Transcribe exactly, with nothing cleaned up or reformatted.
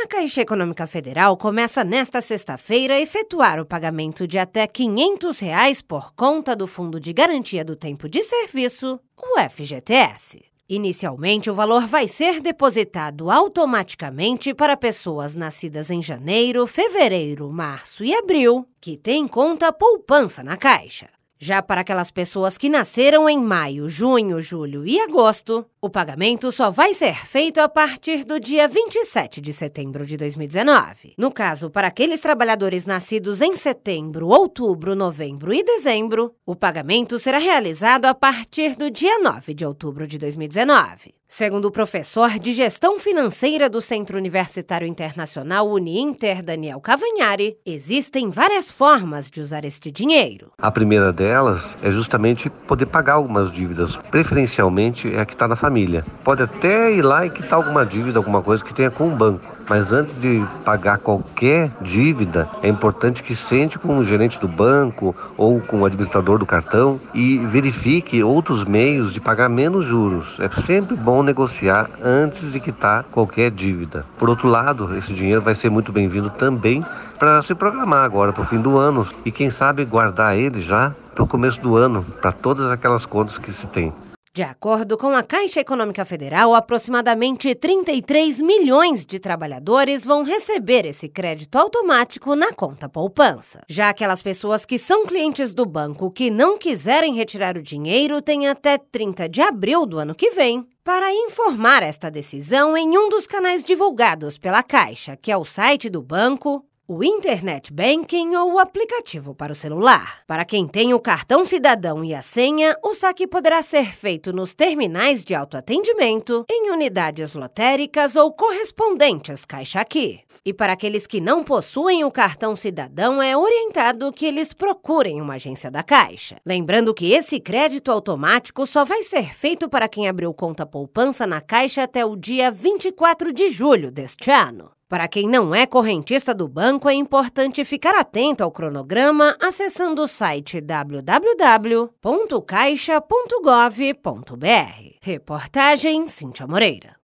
A Caixa Econômica Federal começa nesta sexta-feira a efetuar o pagamento de até quinhentos reais por conta do Fundo de Garantia do Tempo de Serviço, o F G T S. Inicialmente, o valor vai ser depositado automaticamente para pessoas nascidas em janeiro, fevereiro, março e abril, que têm conta poupança na Caixa. Já para aquelas pessoas que nasceram em maio, junho, julho e agosto, o pagamento só vai ser feito a partir do dia vinte e sete de setembro de dois mil e dezenove. No caso, para aqueles trabalhadores nascidos em setembro, outubro, novembro e dezembro, o pagamento será realizado a partir do dia nove de outubro de dois mil e dezenove. Segundo o professor de Gestão Financeira do Centro Universitário Internacional Uninter, Daniel Cavagnari, existem várias formas de usar este dinheiro. A primeira delas é justamente poder pagar algumas dívidas, preferencialmente é a que está na família. Pode até ir lá e quitar alguma dívida, alguma coisa que tenha com o banco. Mas antes de pagar qualquer dívida, é importante que sente com o gerente do banco ou com o administrador do cartão e verifique outros meios de pagar menos juros. É sempre bom negociar antes de quitar qualquer dívida. Por outro lado, esse dinheiro vai ser muito bem-vindo também para se programar agora para o fim do ano e quem sabe guardar ele já para o começo do ano, para todas aquelas contas que se tem. De acordo com a Caixa Econômica Federal, aproximadamente trinta e três milhões de trabalhadores vão receber esse crédito automático na conta poupança. Já aquelas pessoas que são clientes do banco que não quiserem retirar o dinheiro têm até trinta de abril do ano que vem para informar esta decisão em um dos canais divulgados pela Caixa, que é o site do banco, o Internet Banking ou o aplicativo para o celular. Para quem tem o cartão cidadão e a senha, o saque poderá ser feito nos terminais de autoatendimento, em unidades lotéricas ou correspondentes Caixa Aqui. E para aqueles que não possuem o cartão cidadão, é orientado que eles procurem uma agência da Caixa. Lembrando que esse crédito automático só vai ser feito para quem abriu conta poupança na Caixa até o dia vinte e quatro de julho deste ano. Para quem não é correntista do banco, é importante ficar atento ao cronograma acessando o site w w w ponto caixa ponto gov ponto b r. Reportagem Cíntia Moreira.